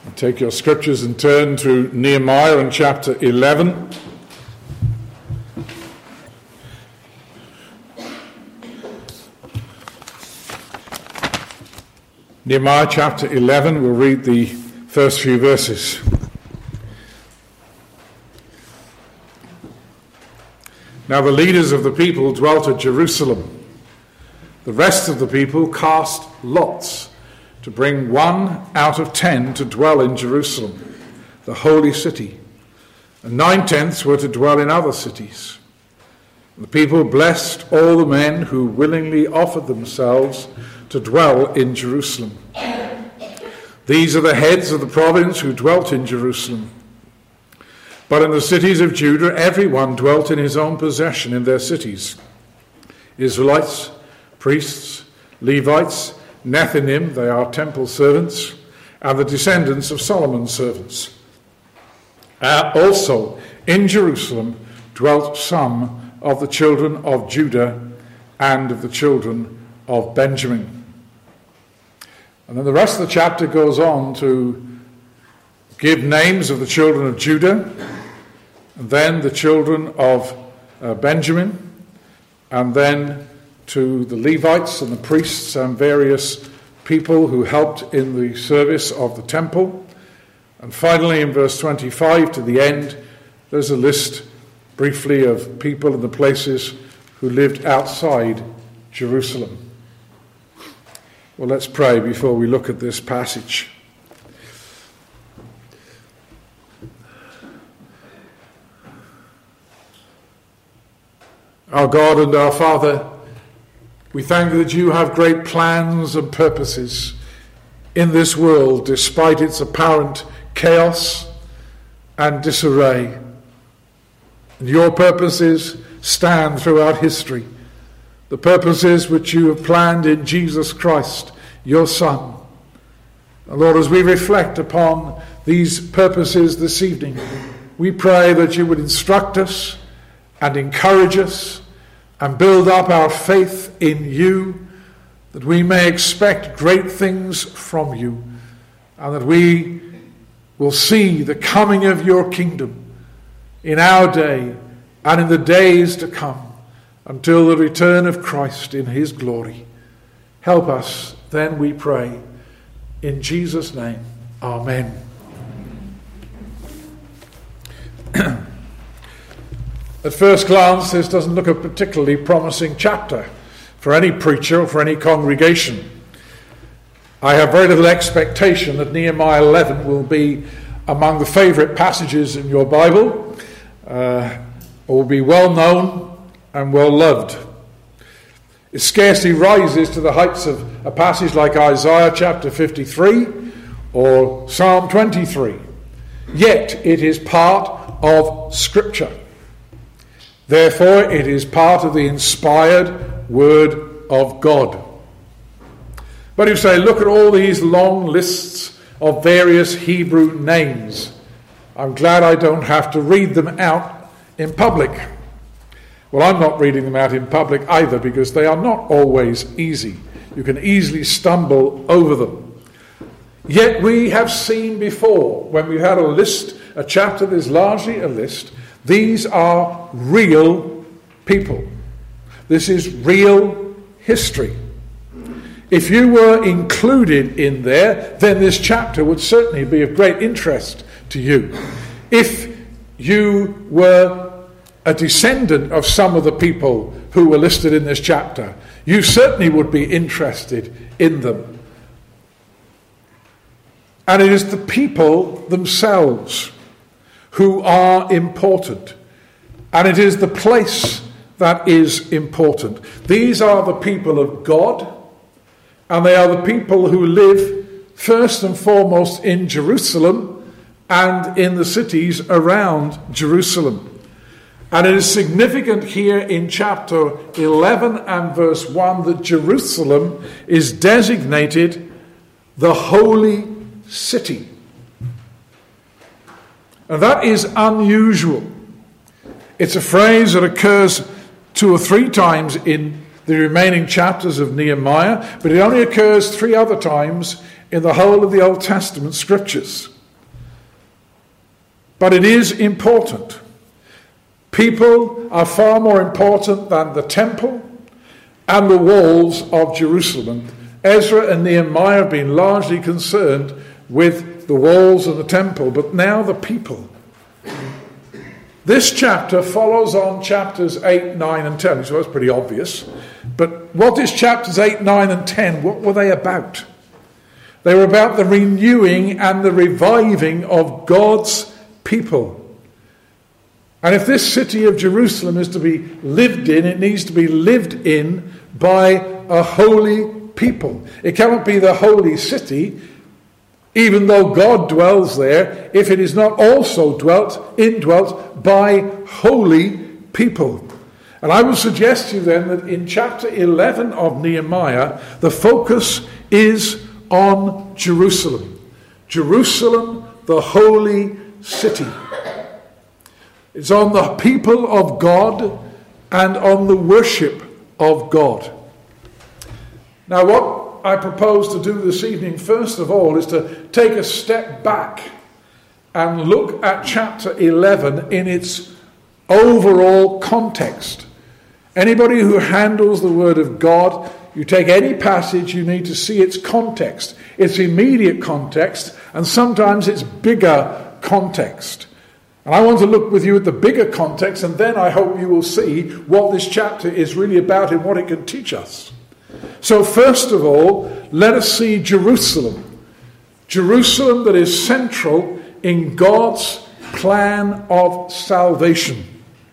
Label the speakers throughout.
Speaker 1: Take your scriptures and turn to Nehemiah in chapter 11. Nehemiah chapter 11, we'll read the first few verses. Now the leaders of the people dwelt at Jerusalem. The rest of the people cast lots to bring 1 out of 10 to dwell in Jerusalem, the holy city, and 9/10 were to dwell in other cities. The people blessed all the men who willingly offered themselves to dwell in Jerusalem. These are the heads of the province who dwelt in Jerusalem. But in the cities of Judah, everyone dwelt in his own possession in their cities. Israelites, priests, Levites, Nethinim, they are temple servants, and the descendants of Solomon's servants. Also in Jerusalem dwelt some of the children of Judah and of the children of Benjamin. And then the rest of the chapter goes on to give names of the children of Judah, and then the children of Benjamin, and then to the Levites and the priests and various people who helped in the service of the temple. And finally, in verse 25 to the end, there's a list briefly of people and the places who lived outside Jerusalem. Well, let's pray before we look at this passage. Our God and our Father, we thank you that you have great plans and purposes in this world despite its apparent chaos and disarray. And your purposes stand throughout history, the purposes which you have planned in Jesus Christ, your Son. And Lord, as we reflect upon these purposes this evening, we pray that you would instruct us and encourage us and build up our faith in you, that we may expect great things from you, and that we will see the coming of your kingdom in our day and in the days to come, until the return of Christ in his glory. Help us, then, we pray, in Jesus' name. Amen. At first glance, this doesn't look a particularly promising chapter for any preacher or for any congregation. I have very little expectation that Nehemiah 11 will be among the favourite passages in your Bible, or will be well known and well loved. It scarcely rises to the heights of a passage like Isaiah chapter 53 or Psalm 23. Yet it is part of Scripture. Therefore, it is part of the inspired Word of God. But you say, look at all these long lists of various Hebrew names. I'm glad I don't have to read them out in public. Well, I'm not reading them out in public either, because they are not always easy. You can easily stumble over them. Yet we have seen before, when we had a chapter that is largely a list, these are real people. This is real history. If you were included in there, then this chapter would certainly be of great interest to you. If you were a descendant of some of the people who were listed in this chapter, you certainly would be interested in them. And it is the people themselves who are important. And it is the place that is important. These are the people of God, and they are the people who live first and foremost in Jerusalem and in the cities around Jerusalem. And it is significant here in chapter 11 and verse 1 that Jerusalem is designated the holy city. And that is unusual. It's a phrase that occurs 2 or 3 times in the remaining chapters of Nehemiah, but it only occurs 3 other times in the whole of the Old Testament scriptures. But it is important. People are far more important than the temple and the walls of Jerusalem. Ezra and Nehemiah have been largely concerned with the walls of the temple, but now the people. This chapter follows on chapters 8, 9 and 10, so that's pretty obvious. But what is chapters 8, 9 and 10? What were they about? They were about the renewing and the reviving of God's people. And if this city of Jerusalem is to be lived in, it needs to be lived in by a holy people. It cannot be the holy city, even though God dwells there, if it is not also indwelt by holy people. And I will suggest to you then that in chapter 11 of Nehemiah, the focus is on Jerusalem. Jerusalem, the holy city. It's on the people of God and on the worship of God. Now, what I propose to do this evening, first of all, is to take a step back and look at chapter 11 in its overall context. Anybody who handles the Word of God, you take any passage, you need to see its context, its immediate context, and sometimes its bigger context. And I want to look with you at the bigger context, and then I hope you will see what this chapter is really about and what it can teach us. So first of all, let us see Jerusalem. Jerusalem that is central in God's plan of salvation.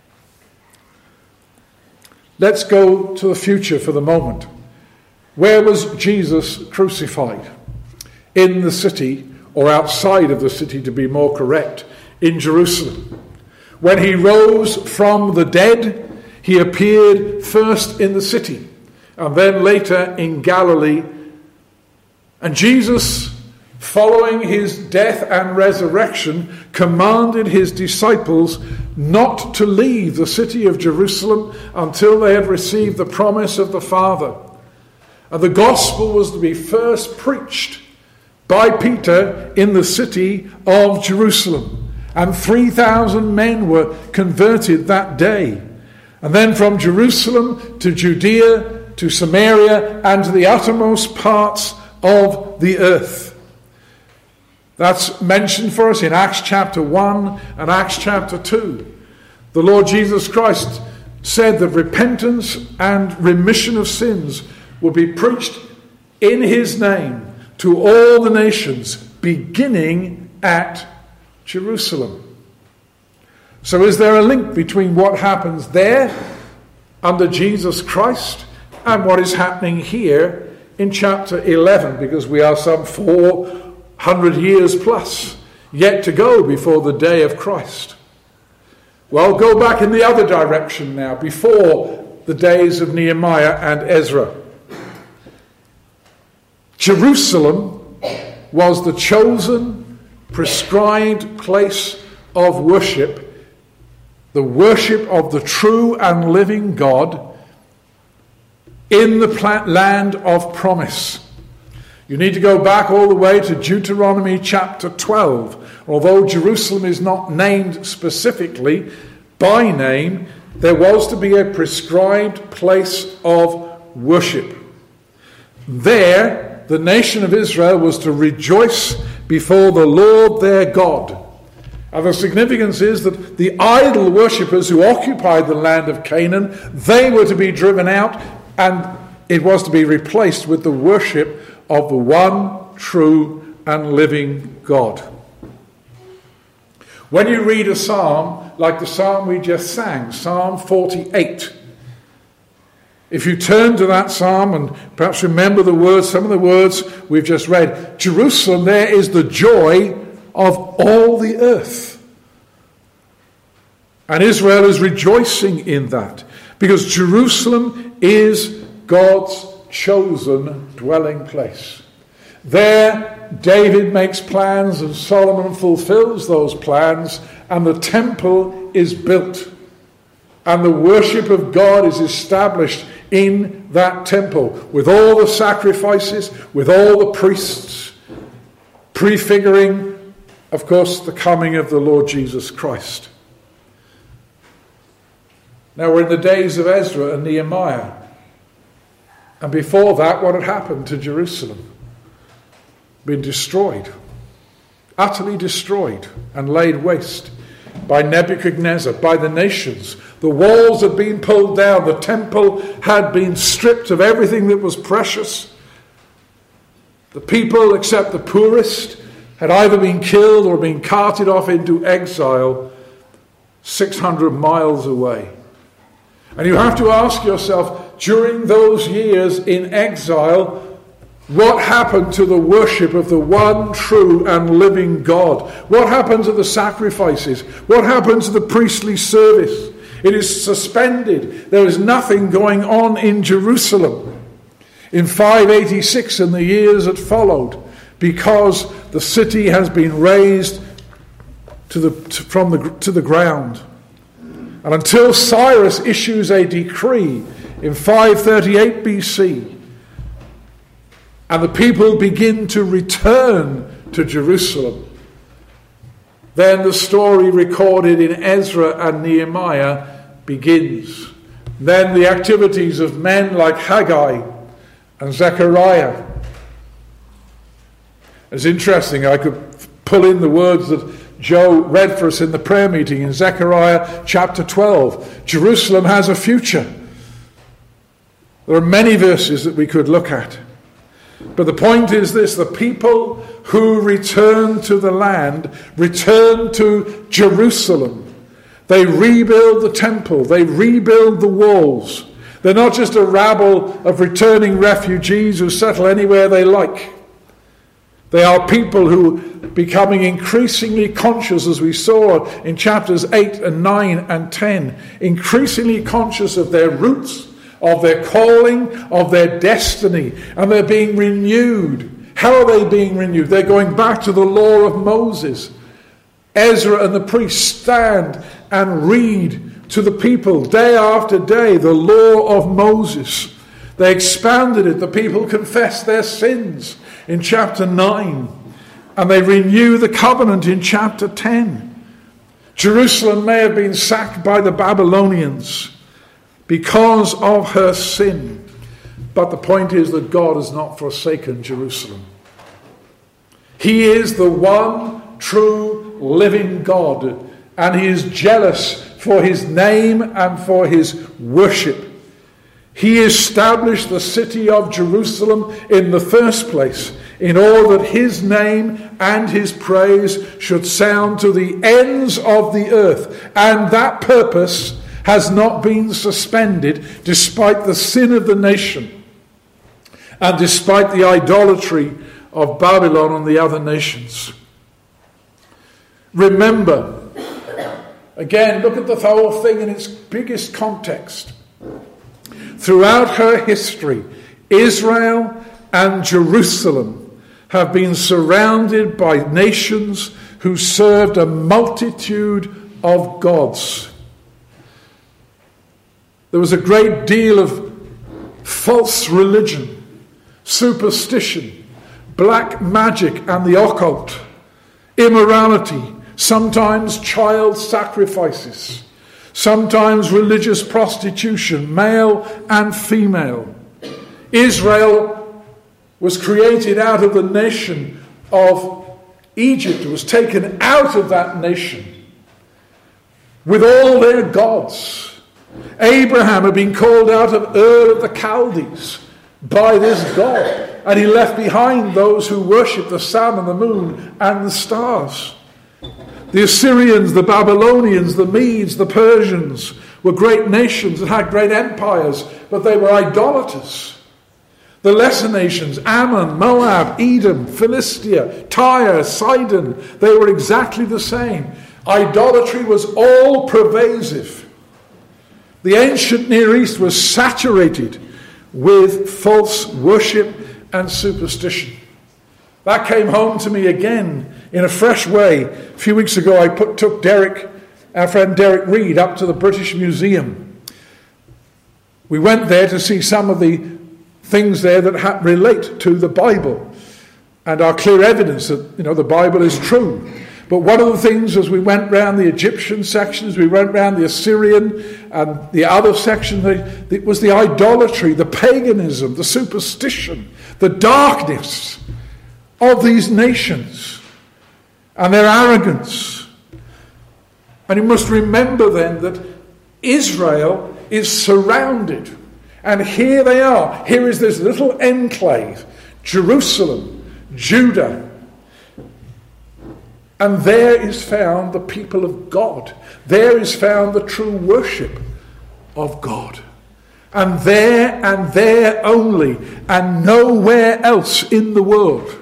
Speaker 1: Let's go to the future for the moment. Where was Jesus crucified? In the city, or outside of the city to be more correct, in Jerusalem. When he rose from the dead, he appeared first in the city, and then later in Galilee. And Jesus, following his death and resurrection, commanded his disciples not to leave the city of Jerusalem until they had received the promise of the Father. And the gospel was to be first preached by Peter in the city of Jerusalem. And 3,000 men were converted that day. And then from Jerusalem to Judea, to Samaria, and to the uttermost parts of the earth. That's mentioned for us in Acts chapter 1 and Acts chapter 2. The Lord Jesus Christ said that repentance and remission of sins will be preached in his name to all the nations, beginning at Jerusalem. So is there a link between what happens there under Jesus Christ and what is happening here in chapter 11? Because we are some 400 years plus yet to go before the day of Christ. Well, go back in the other direction now, before the days of Nehemiah and Ezra. Jerusalem was the chosen, prescribed place of worship, the worship of the true and living God in the land of promise. You need to go back all the way to Deuteronomy chapter 12. Although Jerusalem is not named specifically by name, there was to be a prescribed place of worship. There, the nation of Israel was to rejoice before the Lord their God. And the significance is that the idol worshippers who occupied the land of Canaan, they were to be driven out, and it was to be replaced with the worship of the one true and living God. When you read a psalm like the psalm we just sang, Psalm 48, if you turn to that psalm and perhaps remember the words, some of the words we've just read, Jerusalem there is the joy of all the earth. And Israel is rejoicing in that, because Jerusalem is God's chosen dwelling place. There, David makes plans and Solomon fulfills those plans, and the temple is built. And the worship of God is established in that temple, with all the sacrifices, with all the priests, prefiguring, of course, the coming of the Lord Jesus Christ. Now we're in the days of Ezra and Nehemiah. And before that, what had happened to Jerusalem? Been destroyed. Utterly destroyed and laid waste by Nebuchadnezzar, by the nations. The walls had been pulled down. The temple had been stripped of everything that was precious. The people, except the poorest, had either been killed or been carted off into exile 600 miles away. And you have to ask yourself, during those years in exile, what happened to the worship of the one true and living God? What happened to the sacrifices? What happened to the priestly service? It is suspended. There is nothing going on in Jerusalem. In 586 and the years that followed, because the city has been razed to the ground. And until Cyrus issues a decree in 538 BC, and the people begin to return to Jerusalem, then the story recorded in Ezra and Nehemiah begins. Then the activities of men like Haggai and Zechariah. It's interesting, I could pull in the words that Joe read for us in the prayer meeting in Zechariah chapter 12. Jerusalem has a future. There are many verses that we could look at. But the point is this: the people who return to the land return to Jerusalem. They rebuild the temple. They rebuild the walls. They're not just a rabble of returning refugees who settle anywhere they like. They are people who, becoming increasingly conscious, as we saw in chapters 8 and 9 and 10, increasingly conscious of their roots, of their calling, of their destiny, and they're being renewed. How are they being renewed? They're going back to the law of Moses. Ezra and the priests stand and read to the people day after day the law of Moses. They expanded it. The people confess their sins in chapter 9, and they renew the covenant in chapter 10. Jerusalem may have been sacked by the Babylonians because of her sin, but the point is that God has not forsaken Jerusalem. He is the one true living God, and he is jealous for his name and for his worship. He established the city of Jerusalem in the first place in order that his name and his praise should sound to the ends of the earth. And that purpose has not been suspended despite the sin of the nation and despite the idolatry of Babylon and the other nations. Remember, again, look at the whole thing in its biggest context. Throughout her history, Israel and Jerusalem have been surrounded by nations who served a multitude of gods. There was a great deal of false religion, superstition, black magic and the occult, immorality, sometimes child sacrifices, sometimes religious prostitution, male and female. Israel was created out of the nation of Egypt. It was taken out of that nation with all their gods. Abraham had been called out of Ur of the Chaldees by this God, and he left behind those who worshipped the sun and the moon and the stars. The Assyrians, the Babylonians, the Medes, the Persians were great nations that had great empires, but they were idolaters. The lesser nations, Ammon, Moab, Edom, Philistia, Tyre, Sidon, they were exactly the same. Idolatry was all pervasive. The ancient Near East was saturated with false worship and superstition. That came home to me again in a fresh way. A few weeks ago I took our friend Derek Reed, up to the British Museum. We went there to see some of the things there that relate to the Bible. and are clear evidence that the Bible is true. But one of the things, as we went round the Egyptian section, as we went round the Assyrian and the other section, it was the idolatry, the paganism, the superstition, the darkness of these nations and their arrogance. And you must remember then that Israel is surrounded. And here they are. Here is this little enclave, Jerusalem, Judah. And there is found the people of God. There is found the true worship of God. And there only, and nowhere else in the world.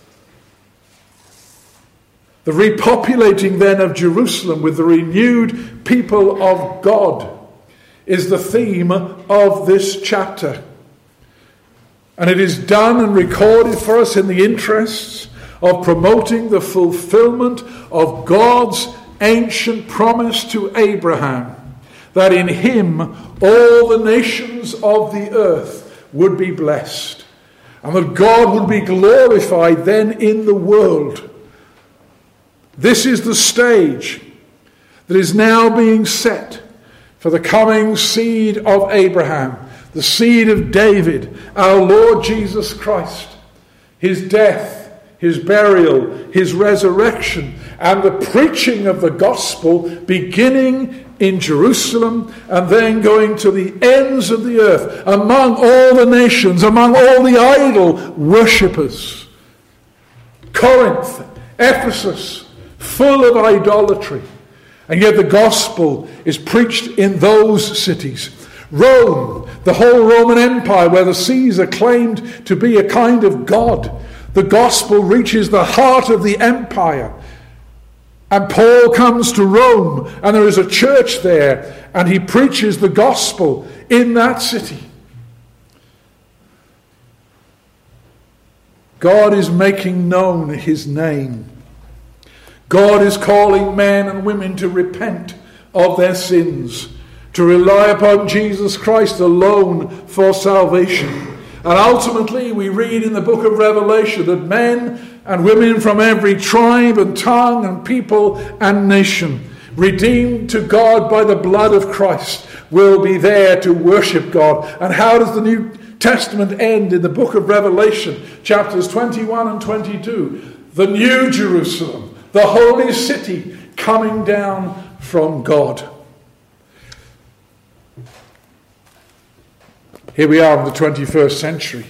Speaker 1: The repopulating then of Jerusalem with the renewed people of God is the theme of this chapter. And it is done and recorded for us in the interests of promoting the fulfillment of God's ancient promise to Abraham, that in him all the nations of the earth would be blessed, and that God would be glorified then in the world. This is the stage that is now being set for the coming seed of Abraham, the seed of David, our Lord Jesus Christ, his death, his burial, his resurrection, and the preaching of the gospel beginning in Jerusalem and then going to the ends of the earth, among all the nations, among all the idol worshippers. Corinth, Ephesus, full of idolatry, and yet the gospel is preached in those cities. Rome, the whole Roman Empire, where the Caesar claimed to be a kind of god, the gospel reaches the heart of the empire. And Paul comes to Rome, and there is a church there, and he preaches the gospel in that city. God is making known his name. God is calling men and women to repent of their sins, to rely upon Jesus Christ alone for salvation. And ultimately, we read in the book of Revelation that men and women from every tribe and tongue and people and nation, redeemed to God by the blood of Christ, will be there to worship God. And how does the New Testament end in the book of Revelation, chapters 21 and 22? The New Jerusalem, the holy city, coming down from God. Here we are in the 21st century.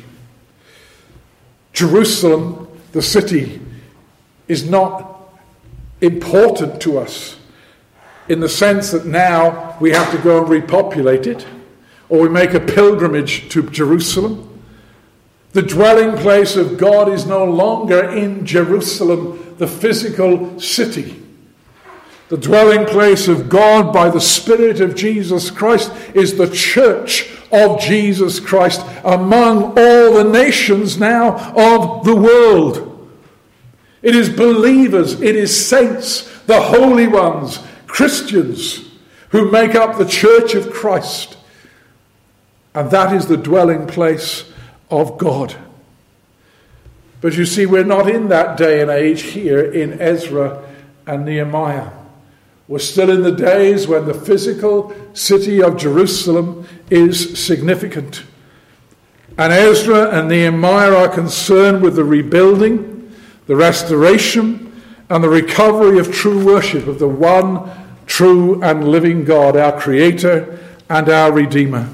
Speaker 1: Jerusalem, the city, is not important to us in the sense that now we have to go and repopulate it, or we make a pilgrimage to Jerusalem. The dwelling place of God is no longer in Jerusalem, the physical city. The dwelling place of God by the Spirit of Jesus Christ is the church of Jesus Christ among all the nations now of the world. It is believers, it is saints, the holy ones, Christians, who make up the church of Christ. And that is the dwelling place of God. But you see, we're not in that day and age here in Ezra and Nehemiah. We're still in the days when the physical city of Jerusalem is significant. And Ezra and Nehemiah are concerned with the rebuilding, the restoration, and the recovery of true worship of the one true and living God, our Creator and our Redeemer.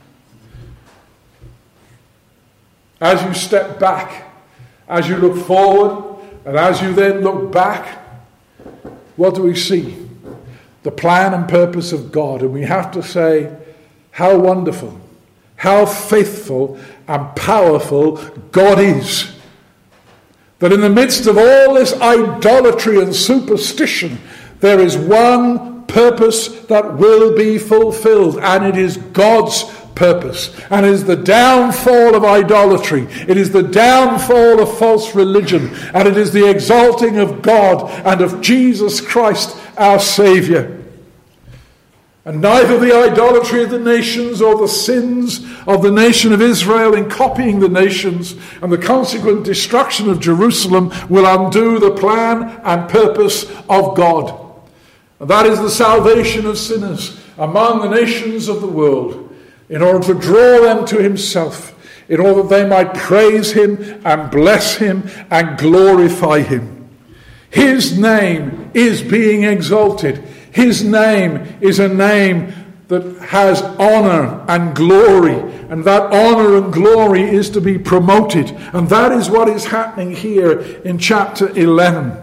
Speaker 1: As you step back, as you look forward, and as you then look back, what do we see? The plan and purpose of God. And we have to say, how wonderful, how faithful and powerful God is. That in the midst of all this idolatry and superstition, there is one purpose that will be fulfilled, and it is God's purpose. And it is the downfall of idolatry. It is the downfall of false religion. And it is the exalting of God and of Jesus Christ, our Saviour. And neither the idolatry of the nations or the sins of the nation of Israel in copying the nations and the consequent destruction of Jerusalem will undo the plan and purpose of God. And that is the salvation of sinners among the nations of the world, in order to draw them to himself, in order that they might praise him and bless him and glorify him. His name is being exalted. His name is a name that has honor and glory, and that honor and glory is to be promoted. And that is what is happening here in chapter 11.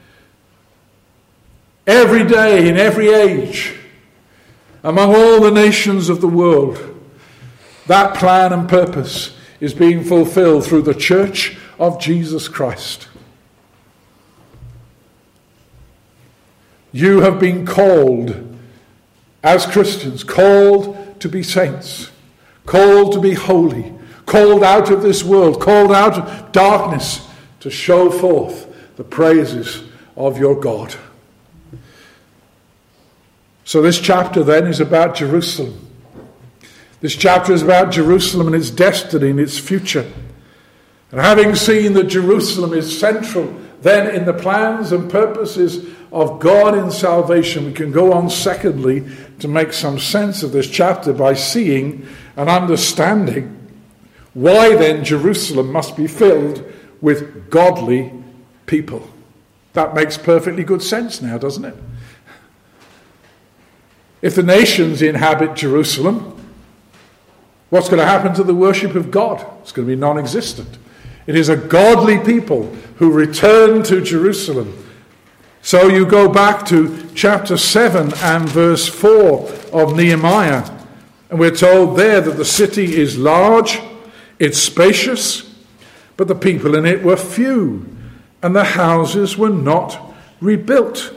Speaker 1: Every day, in every age, among all the nations of the world, that plan and purpose is being fulfilled through the church of Jesus Christ. You have been called as Christians, called to be saints, called to be holy, called out of this world, called out of darkness to show forth the praises of your God. So this chapter then is about Jerusalem. This chapter is about Jerusalem and its destiny and its future. And having seen that Jerusalem is central then in the plans and purposes of God in salvation, we can go on secondly to make some sense of this chapter by seeing and understanding why then Jerusalem must be filled with godly people. That makes perfectly good sense now, doesn't it? If the nations inhabit Jerusalem, what's going to happen to the worship of God? It's going to be non-existent. It is a godly people who return to Jerusalem. So you go back to chapter 7 and verse 4 of Nehemiah, and we're told there that the city is large, it's spacious, but the people in it were few, and the houses were not rebuilt.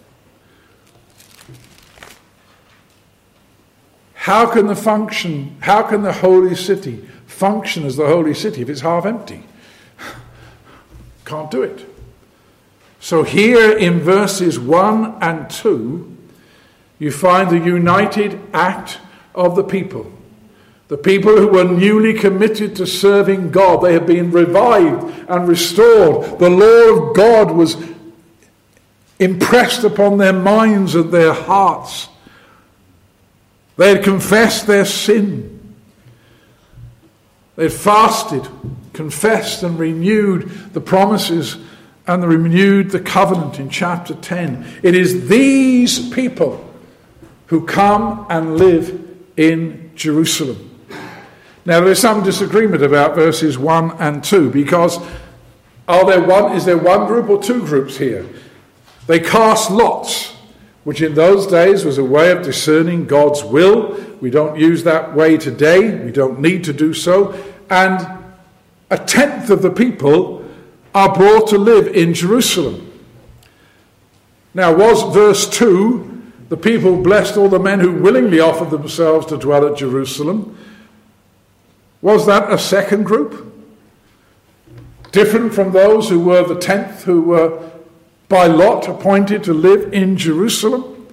Speaker 1: How can the holy city function as the holy city if it's half empty? Can't do it. So here in verses 1 and 2, you find the united act of the people. The people who were newly committed to serving God. They had been revived and restored. The law of God was impressed upon their minds and their hearts. They had confessed their sin. They had fasted, confessed and renewed the promises and renewed the covenant in chapter 10. It is these people who come and live in Jerusalem. Now there is some disagreement about verses 1 and 2 because is there one group or two groups here? They cast lots, which in those days was a way of discerning God's will. We don't use that way today. We don't need to do so. And a tenth of the people are brought to live in Jerusalem. Now, was verse 2, the people blessed all the men who willingly offered themselves to dwell at Jerusalem? Was that a second group? Different from those who were the tenth who were by lot appointed to live in Jerusalem?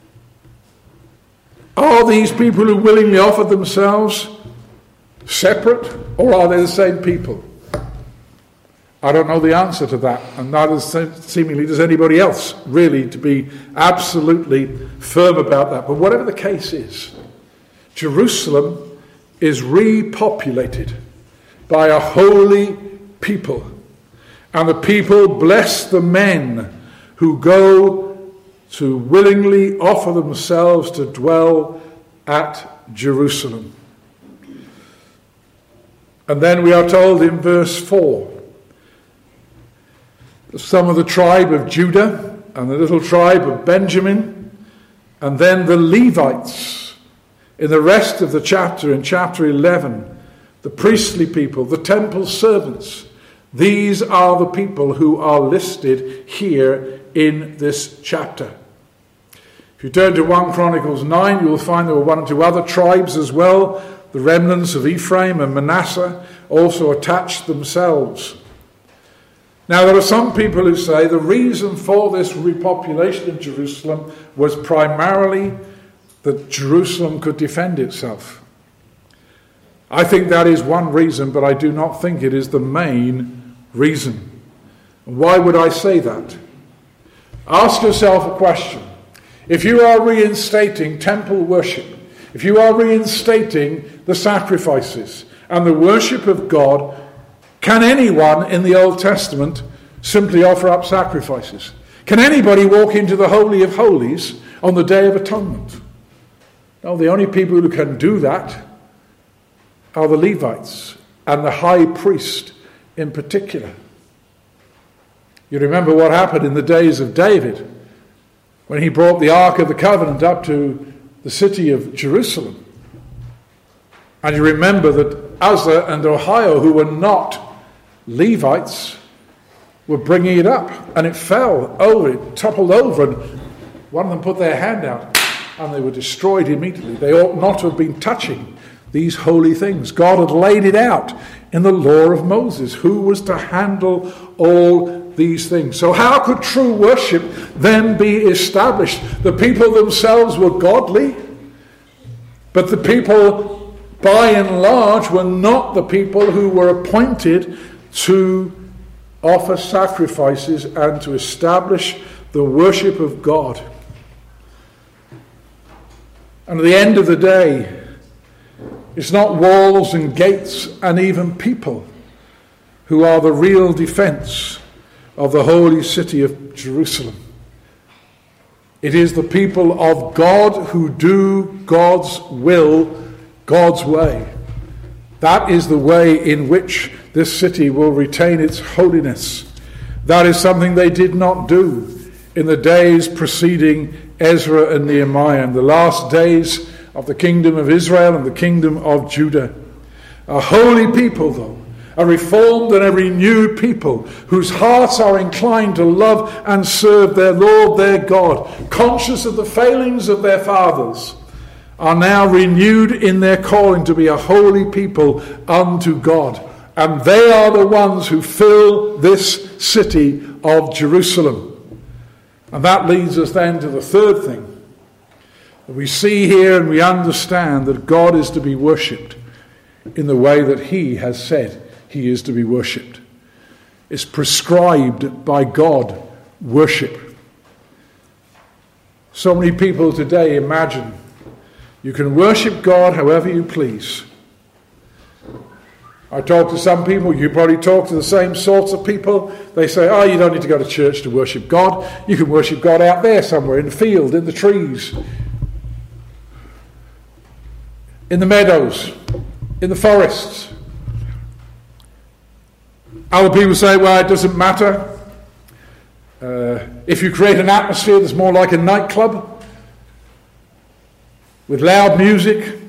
Speaker 1: Are these people who willingly offered themselves separate, or are they the same people? I don't know the answer to that, and neither seemingly does anybody else, really, to be absolutely firm about that. But whatever the case is, Jerusalem is repopulated by a holy people. And the people bless the men who go to willingly offer themselves to dwell at Jerusalem. And then we are told in verse 4, some of the tribe of Judah and the little tribe of Benjamin, and then the Levites. In the rest of the chapter, in chapter 11, the priestly people, the temple servants. These are the people who are listed here in this chapter. If you turn to 1 Chronicles 9, you will find there were one or two other tribes as well. The remnants of Ephraim and Manasseh also attached themselves. Now, there are some people who say the reason for this repopulation of Jerusalem was primarily that Jerusalem could defend itself. I think that is one reason, but I do not think it is the main reason. Why would I say that? Ask yourself a question. If you are reinstating temple worship, if you are reinstating the sacrifices and the worship of God, can anyone in the Old Testament simply offer up sacrifices? Can anybody walk into the Holy of Holies on the Day of Atonement? No, the only people who can do that are the Levites and the high priest in particular. You remember what happened in the days of David when he brought the Ark of the Covenant up to the city of Jerusalem. And you remember that Uzzah and Ohio, who were not Levites, were bringing it up, and it fell over, it toppled over, and one of them put their hand out, and they were destroyed immediately. They ought not to have been touching these holy things. God had laid it out in the law of Moses, who was to handle all these things. So how could true worship then be established? The people themselves were godly, but the people, by and large, were not the people who were appointed to offer sacrifices and to establish the worship of God. And at the end of the day, it's not walls and gates and even people who are the real defense of the holy city of Jerusalem. It is the people of God who do God's will, God's way. That is the way in which this city will retain its holiness. That is something they did not do in the days preceding Ezra and Nehemiah, in the last days of the kingdom of Israel and the kingdom of Judah. A holy people, though, a reformed and a renewed people whose hearts are inclined to love and serve their Lord, their God, conscious of the failings of their fathers, are now renewed in their calling to be a holy people unto God. And they are the ones who fill this city of Jerusalem. And that leads us then to the third thing. We see here and we understand that God is to be worshipped in the way that he has said he is to be worshipped. It's prescribed by God, worship. So many people today imagine you can worship God however you please. I talk to some people, you probably talk to the same sorts of people. They say, oh, you don't need to go to church to worship God. You can worship God out there somewhere, in the field, in the trees, in the meadows, in the forests. Other people say, well, it doesn't matter. If you create an atmosphere that's more like a nightclub, with loud music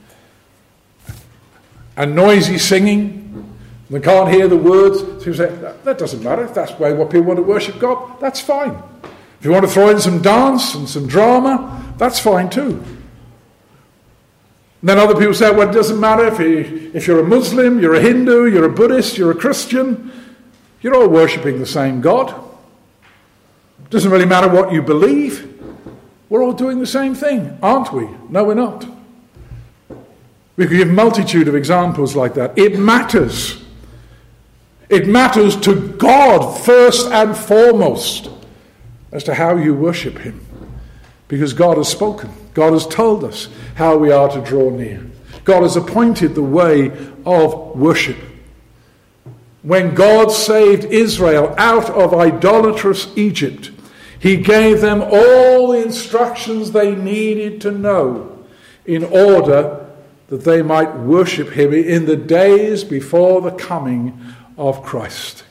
Speaker 1: and noisy singing, they can't hear the words. So you say, that doesn't matter. If that's the way what people want to worship God, that's fine. If you want to throw in some dance and some drama, that's fine too. And then other people say, well, it doesn't matter if you're a Muslim, you're a Hindu, you're a Buddhist, you're a Christian, you're all worshipping the same God. It doesn't really matter what you believe. We're all doing the same thing, aren't we? No, we're not. We could give a multitude of examples like that. It matters. It matters to God first and foremost as to how you worship him. Because God has spoken. God has told us how we are to draw near. God has appointed the way of worship. When God saved Israel out of idolatrous Egypt, he gave them all the instructions they needed to know in order that they might worship him in the days before the coming of Christ.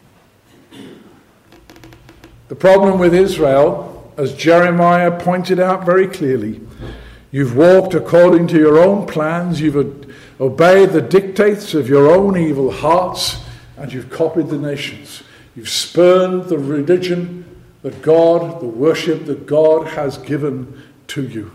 Speaker 1: The problem with Israel, as Jeremiah pointed out very clearly, you've walked according to your own plans, you've obeyed the dictates of your own evil hearts, and you've copied the nations. You've spurned the religion that God, the worship that God has given to you.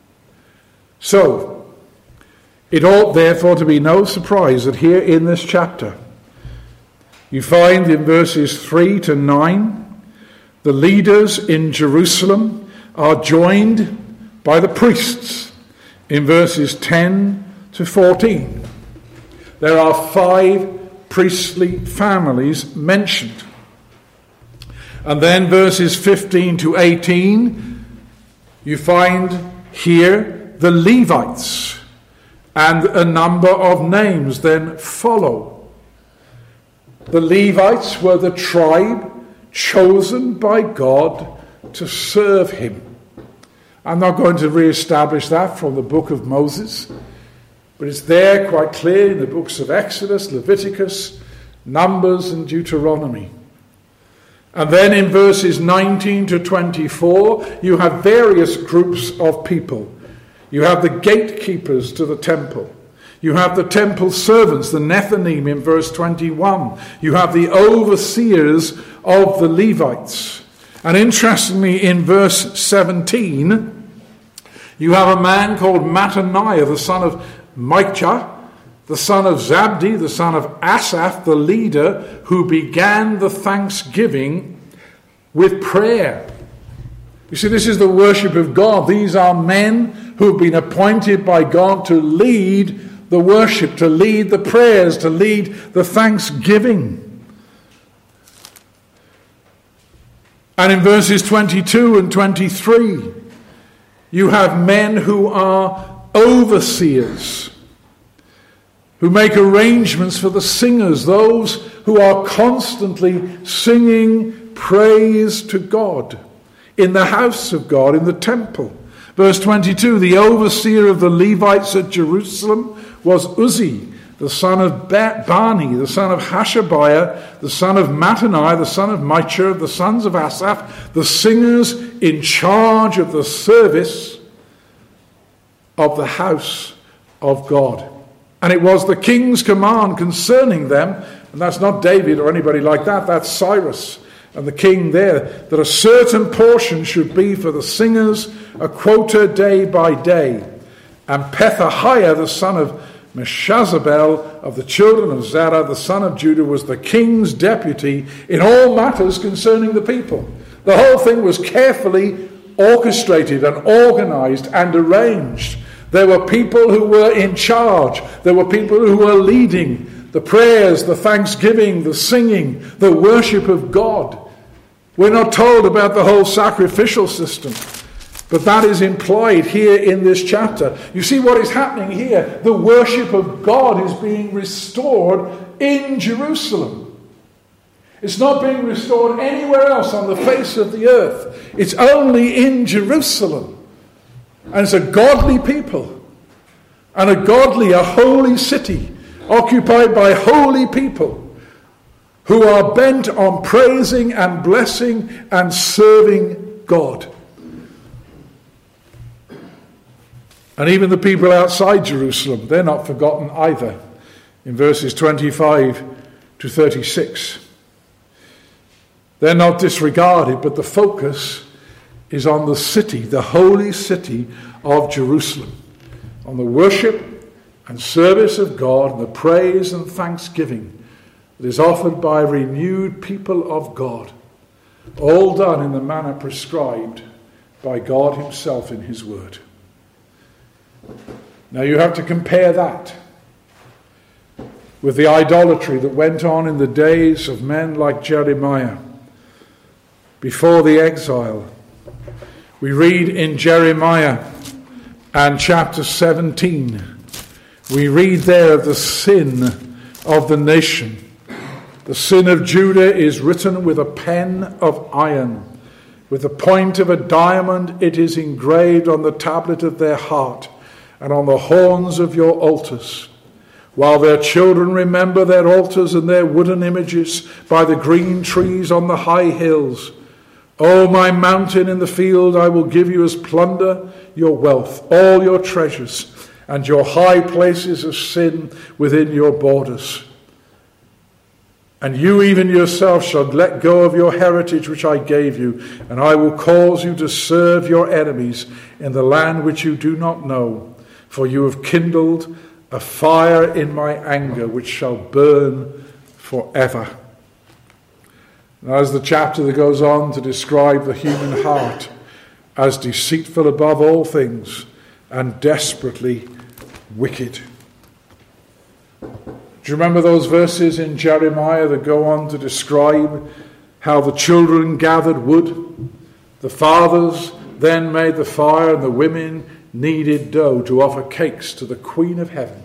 Speaker 1: So, it ought therefore to be no surprise that here in this chapter, you find in verses 3 to 9, the leaders in Jerusalem are joined by the priests in verses 10 to 14. There are 5 priestly families mentioned. And then verses 15 to 18, you find here the Levites, and a number of names then follow. The Levites were the tribe chosen by God to serve him. I'm not going to re-establish that from the book of Moses, but it's there quite clear in the books of Exodus, Leviticus, Numbers, and Deuteronomy. And then in verses 19 to 24, you have various groups of people. You have the gatekeepers to the temple. You have the temple servants, the Nethinim in verse 21. You have the overseers of the Levites. And interestingly, in verse 17, you have a man called Mattaniah, the son of Micah, the son of Zabdi, the son of Asaph, the leader, who began the thanksgiving with prayer. You see, this is the worship of God. These are men who have been appointed by God to lead the worship, to lead the prayers, to lead the thanksgiving. And in verses 22 and 23, you have men who are overseers, who make arrangements for the singers, those who are constantly singing praise to God in the house of God, in the temple. Verse 22, the overseer of the Levites at Jerusalem was Uzzi, the son of Bani, the son of Hashabiah, the son of Mattaniah, the son of Micah, the sons of Asaph, the singers in charge of the service of the house of God. And it was the king's command concerning them, and that's not David or anybody like that, that's Cyrus and the king there, that a certain portion should be for the singers, a quota day by day. And Pethahiah, the son of Meshazabel of the children of Zerah, the son of Judah, was the king's deputy in all matters concerning the people. The whole thing was carefully orchestrated and organized and arranged. There were people who were in charge. There were people who were leading the prayers, the thanksgiving, the singing, the worship of God. We're not told about the whole sacrificial system, but that is implied here in this chapter. You see what is happening here? The worship of God is being restored in Jerusalem. It's not being restored anywhere else on the face of the earth. It's only in Jerusalem. And it's a godly people, and a holy city, occupied by holy people who are bent on praising and blessing and serving God. And even the people outside Jerusalem, they're not forgotten either, in verses 25 to 36. They're not disregarded, but the focus is on the city, the holy city of Jerusalem, on the worship and service of God, and the praise and thanksgiving that is offered by a renewed people of God, all done in the manner prescribed by God himself in his word. Now you have to compare that with the idolatry that went on in the days of men like Jeremiah before the exile. We read in Jeremiah and chapter 17, we read there of the sin of the nation. The sin of Judah is written with a pen of iron. With the point of a diamond it is engraved on the tablet of their heart and on the horns of your altars. While their children remember their altars and their wooden images by the green trees on the high hills. O my mountain in the field, I will give you as plunder your wealth, all your treasures, and your high places of sin within your borders. And you even yourself shall let go of your heritage which I gave you, and I will cause you to serve your enemies in the land which you do not know. For you have kindled a fire in my anger which shall burn forever. And as the chapter that goes on to describe the human heart as deceitful above all things and desperately wicked. Do you remember those verses in Jeremiah that go on to describe how the children gathered wood? The fathers then made the fire, and the women kneaded dough to offer cakes to the Queen of Heaven,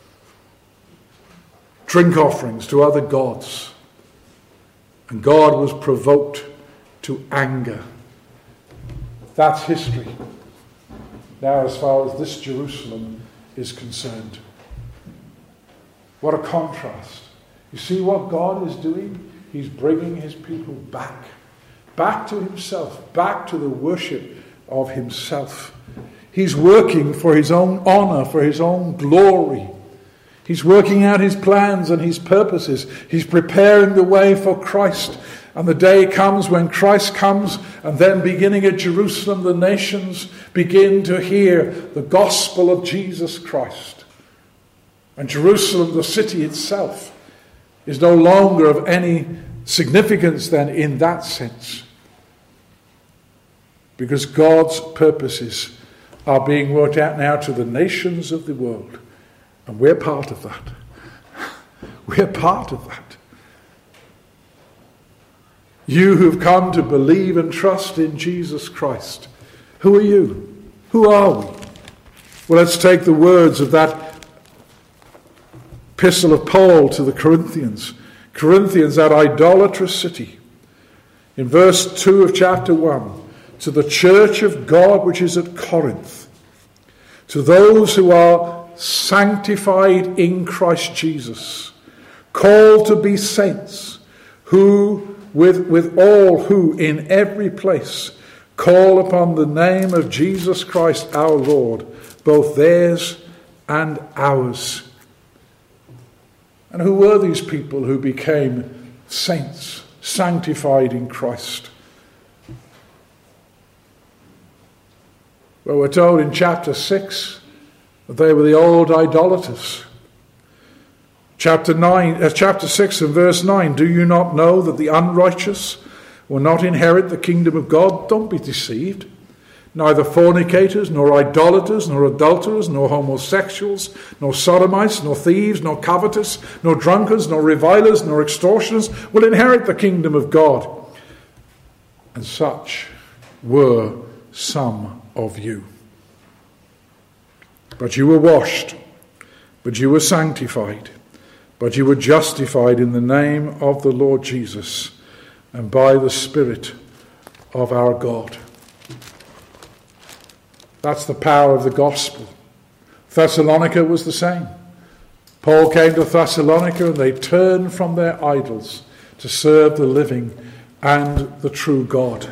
Speaker 1: drink offerings to other gods. And God was provoked to anger. That's history. Now, as far as this Jerusalem is concerned. What a contrast. You see what God is doing? He's bringing his people back to himself, back to the worship of himself. He's working for his own honor, for his own glory. He's working out his plans and his purposes. He's preparing the way for Christ. And the day comes when Christ comes, and then beginning at Jerusalem, the nations begin to hear the gospel of Jesus Christ. And Jerusalem, the city itself, is no longer of any significance then in that sense. Because God's purposes are being worked out now to the nations of the world. And we're part of that. We're part of that. You who've come to believe and trust in Jesus Christ. Who are you? Who are we? Well, let's take the words of that epistle of Paul to the Corinthians. Corinthians, that idolatrous city. In verse 2 of chapter 1. To the church of God which is at Corinth. To those who are sanctified in Christ Jesus. Called to be saints. Who with all who in every place call upon the name of Jesus Christ our Lord, both theirs and ours. And who were these people who became saints, sanctified in Christ? Well, we're told in chapter 6 that they were the old idolaters. Chapter 6 and verse 9, do you not know that the unrighteous will not inherit the kingdom of God? Don't be deceived. Neither fornicators, nor idolaters, nor adulterers, nor homosexuals, nor sodomites, nor thieves, nor covetous, nor drunkards, nor revilers, nor extortioners will inherit the kingdom of God. And such were some of you. But you were washed, but you were sanctified, but you were justified in the name of the Lord Jesus and by the Spirit of our God. That's the power of the gospel. Thessalonica was the same. Paul came to Thessalonica and they turned from their idols to serve the living and the true God.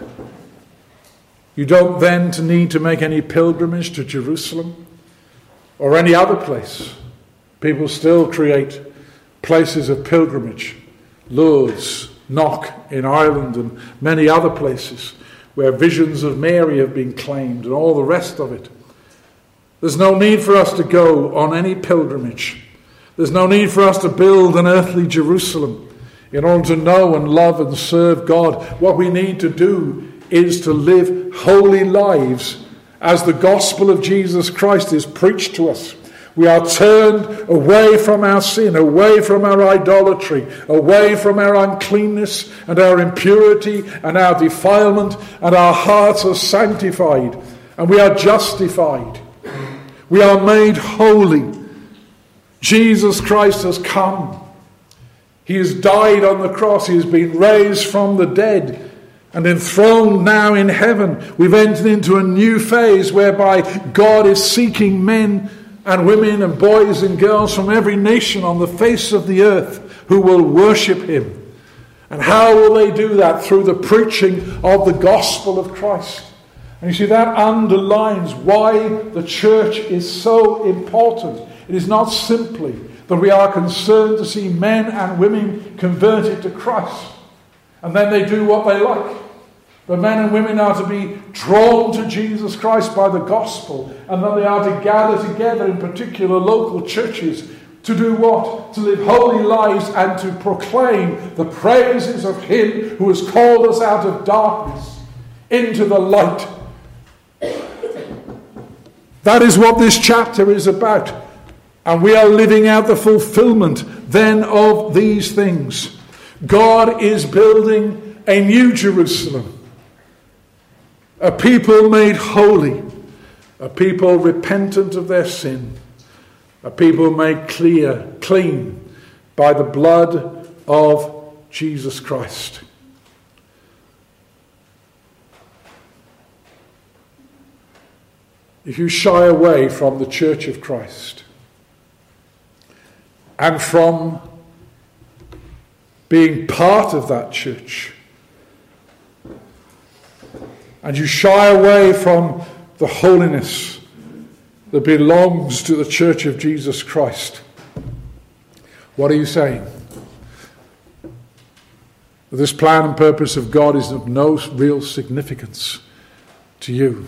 Speaker 1: You don't then need to make any pilgrimage to Jerusalem or any other place. People still create places of pilgrimage. Lourdes, Knock in Ireland and many other places where visions of Mary have been claimed and all the rest of it. There's no need for us to go on any pilgrimage. There's no need for us to build an earthly Jerusalem in order to know and love and serve God. What we need to do is to live holy lives as the gospel of Jesus Christ is preached to us. We are turned away from our sin, away from our idolatry, away from our uncleanness and our impurity and our defilement, and our hearts are sanctified and we are justified. We are made holy. Jesus Christ has come. He has died on the cross. He has been raised from the dead and enthroned now in heaven. We've entered into a new phase whereby God is seeking men and women and boys and girls from every nation on the face of the earth who will worship him. And how will they do that? Through the preaching of the gospel of Christ. And you see, that underlines why the church is so important. It is not simply that we are concerned to see men and women converted to Christ and then they do what they like. The men and women are to be drawn to Jesus Christ by the gospel, and then they are to gather together in particular local churches to do what? To live holy lives and to proclaim the praises of him who has called us out of darkness into the light That is what this chapter is about. And we are living out the fulfillment then of these things. God is building a new Jerusalem. A people made holy. A people repentant of their sin. A people made clean by the blood of Jesus Christ. If you shy away from the Church of Christ and from being part of that church, and you shy away from the holiness that belongs to the Church of Jesus Christ, what are you saying? This plan and purpose of God is of no real significance to you.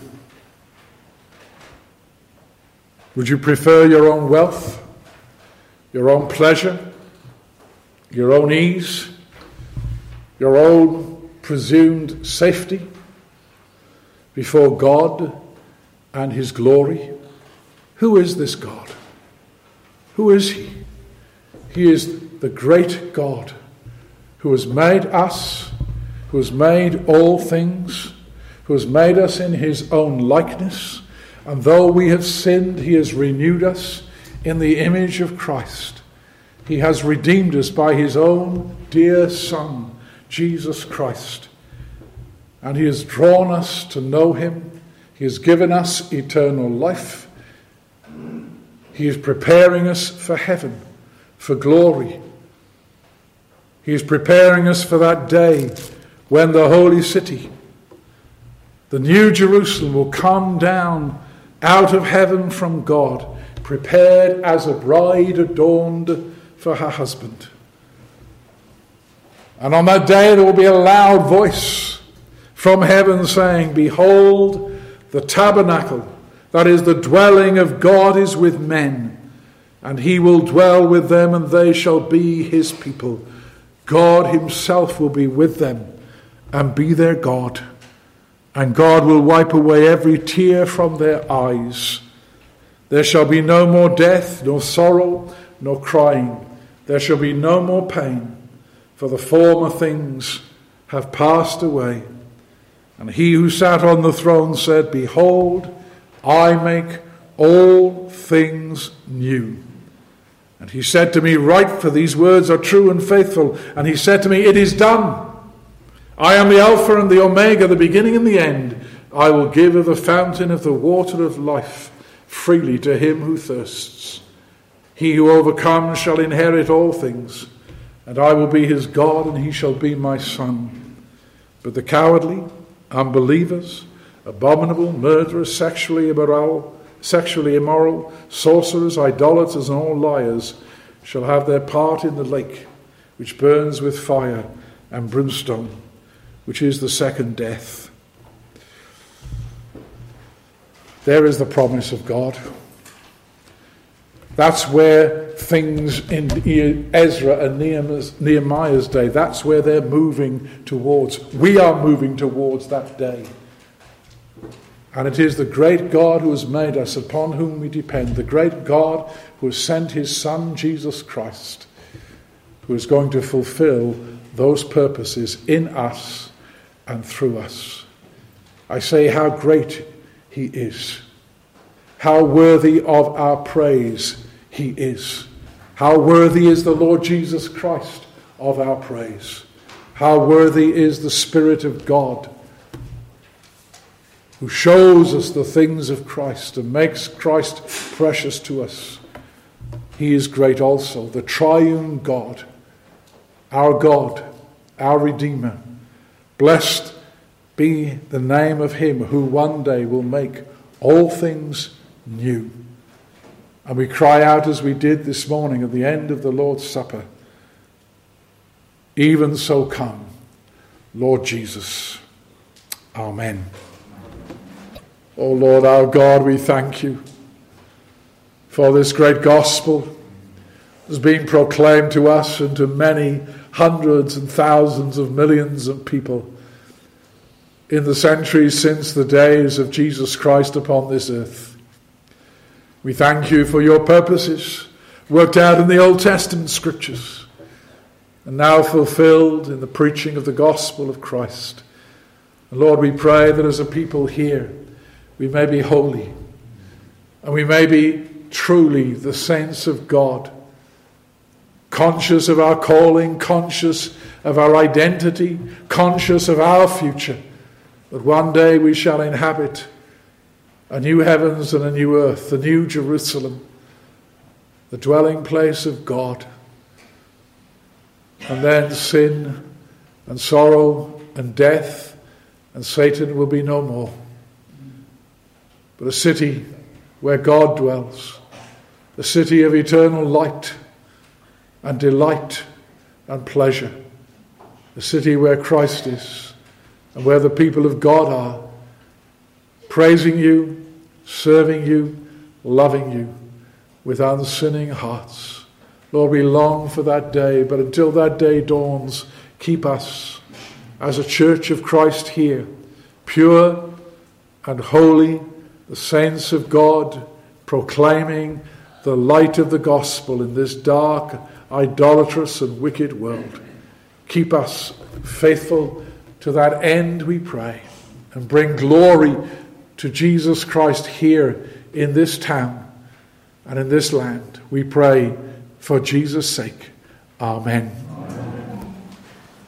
Speaker 1: Would you prefer your own wealth, your own pleasure, your own ease, your own presumed safety before God and his glory? Who is this God? Who is he? He is the great God who has made us, who has made all things, who has made us in his own likeness. And though we have sinned, he has renewed us in the image of Christ. He has redeemed us by his own dear Son, Jesus Christ. And he has drawn us to know him. He has given us eternal life. He is preparing us for heaven, for glory. He is preparing us for that day when the holy city, the new Jerusalem, will come down out of heaven from God, prepared as a bride adorned for her husband. And on that day there will be a loud voice from heaven saying, "Behold, the tabernacle, that is the dwelling of God, is with men, and he will dwell with them, and they shall be his people. God himself will be with them and be their God. And God will wipe away every tear from their eyes. There shall be no more death, nor sorrow, nor crying. There shall be no more pain, for the former things have passed away." And he who sat on the throne said, "Behold, I make all things new." And he said to me, "Write, for these words are true and faithful." And he said to me, "It is done. I am the Alpha and the Omega, the beginning and the end. I will give of the fountain of the water of life freely to him who thirsts. He who overcomes shall inherit all things, and I will be his God, and he shall be my son. But the cowardly, unbelievers, abominable, murderers, sexually immoral, sorcerers, idolaters, and all liars shall have their part in the lake, which burns with fire and brimstone, which is the second death." There is the promise of God. That's where things in Ezra and Nehemiah's day, that's where they're moving towards. We are moving towards that day. And it is the great God who has made us, upon whom we depend, the great God who has sent his Son, Jesus Christ, who is going to fulfill those purposes in us and through us. I say how great he is, how worthy of our praise he is, how worthy is the Lord Jesus Christ of our praise, how worthy is the Spirit of God, who shows us the things of Christ and makes Christ precious to us. He is great also, the triune God, our Redeemer. Blessed be the name of him who one day will make all things new. And we cry out as we did this morning at the end of the Lord's Supper, "Even so come, Lord Jesus." Amen. O Lord our God, we thank you for this great gospel that has been proclaimed to us and to many hundreds and thousands of millions of people in the centuries since the days of Jesus Christ upon this earth. We thank you for your purposes worked out in the Old Testament scriptures and now fulfilled in the preaching of the gospel of Christ. And Lord, we pray that as a people here, we may be holy and we may be truly the saints of God, conscious of our calling, conscious of our identity, conscious of our future, that one day we shall inhabit a new heavens and a new earth, the new Jerusalem, the dwelling place of God. And then sin and sorrow and death and Satan will be no more. But a city where God dwells, a city of eternal light and delight and pleasure, a city where Christ is and where the people of God are, praising you, serving you, loving you with unsinning hearts. Lord, we long for that day, but until that day dawns, keep us as a church of Christ here, pure and holy, the saints of God, proclaiming the light of the gospel in this dark, idolatrous and wicked world. Keep us faithful to that end, we pray, and bring glory to Jesus Christ here in this town and in this land. We pray for Jesus' sake. Amen.